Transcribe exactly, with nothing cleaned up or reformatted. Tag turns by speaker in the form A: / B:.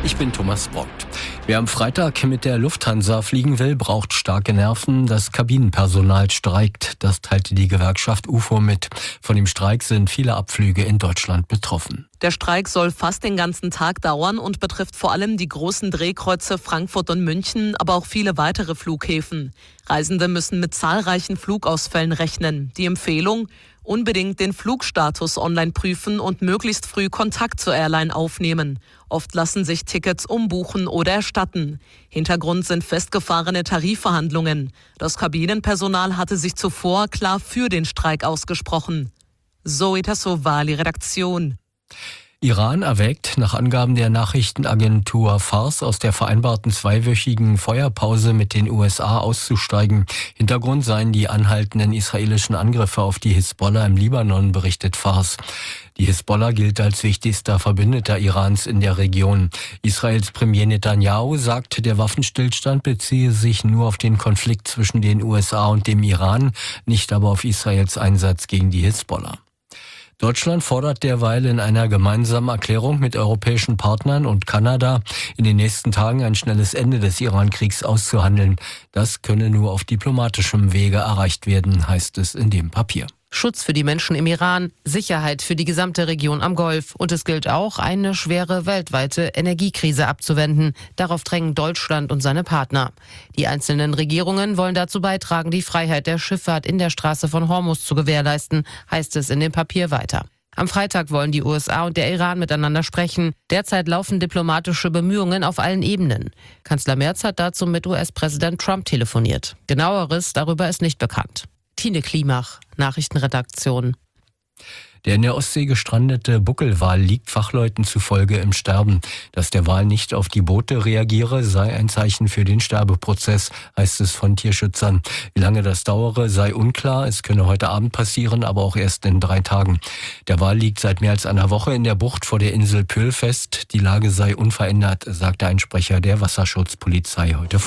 A: Ich bin Thomas Brockt. Wer am Freitag mit der Lufthansa fliegen will, braucht starke Nerven. Das Kabinenpersonal streikt. Das teilte die Gewerkschaft U F O mit. Von dem Streik sind viele Abflüge in Deutschland betroffen.
B: Der Streik soll fast den ganzen Tag dauern und betrifft vor allem die großen Drehkreuze Frankfurt und München, aber auch viele weitere Flughäfen. Reisende müssen mit zahlreichen Flugausfällen rechnen. Die Empfehlung: unbedingt den Flugstatus online prüfen und möglichst früh Kontakt zur Airline aufnehmen. Oft lassen sich Tickets umbuchen oder erstatten. Hintergrund sind festgefahrene Tarifverhandlungen. Das Kabinenpersonal hatte sich zuvor klar für den Streik ausgesprochen. Zoe Tassovali, Redaktion.
A: Iran erwägt nach Angaben der Nachrichtenagentur Fars aus der vereinbarten zweiwöchigen Feuerpause mit den U S A auszusteigen. Hintergrund seien die anhaltenden israelischen Angriffe auf die Hisbollah im Libanon, berichtet Fars. Die Hisbollah gilt als wichtigster Verbündeter Irans in der Region. Israels Premier Netanyahu sagt, der Waffenstillstand beziehe sich nur auf den Konflikt zwischen den U S A und dem Iran, nicht aber auf Israels Einsatz gegen die Hisbollah. Deutschland fordert derweil in einer gemeinsamen Erklärung mit europäischen Partnern und Kanada, in den nächsten Tagen ein schnelles Ende des Iran-Kriegs auszuhandeln. Das könne nur auf diplomatischem Wege erreicht werden, heißt es in dem Papier.
C: Schutz für die Menschen im Iran, Sicherheit für die gesamte Region am Golf. Und es gilt auch, eine schwere weltweite Energiekrise abzuwenden. Darauf drängen Deutschland und seine Partner. Die einzelnen Regierungen wollen dazu beitragen, die Freiheit der Schifffahrt in der Straße von Hormuz zu gewährleisten, heißt es in dem Papier weiter. Am Freitag wollen die U S A und der Iran miteinander sprechen. Derzeit laufen diplomatische Bemühungen auf allen Ebenen. Kanzler Merz hat dazu mit U S-Präsident Trump telefoniert. Genaueres darüber ist nicht bekannt. Tine Klimach, Nachrichtenredaktion.
A: Der in der Ostsee gestrandete Buckelwal liegt Fachleuten zufolge im Sterben. Dass der Wal nicht auf die Boote reagiere, sei ein Zeichen für den Sterbeprozess, heißt es von Tierschützern. Wie lange das dauere, sei unklar. Es könne heute Abend passieren, aber auch erst in drei Tagen. Der Wal liegt seit mehr als einer Woche in der Bucht vor der Insel Pöhl fest. Die Lage sei unverändert, sagte ein Sprecher der Wasserschutzpolizei heute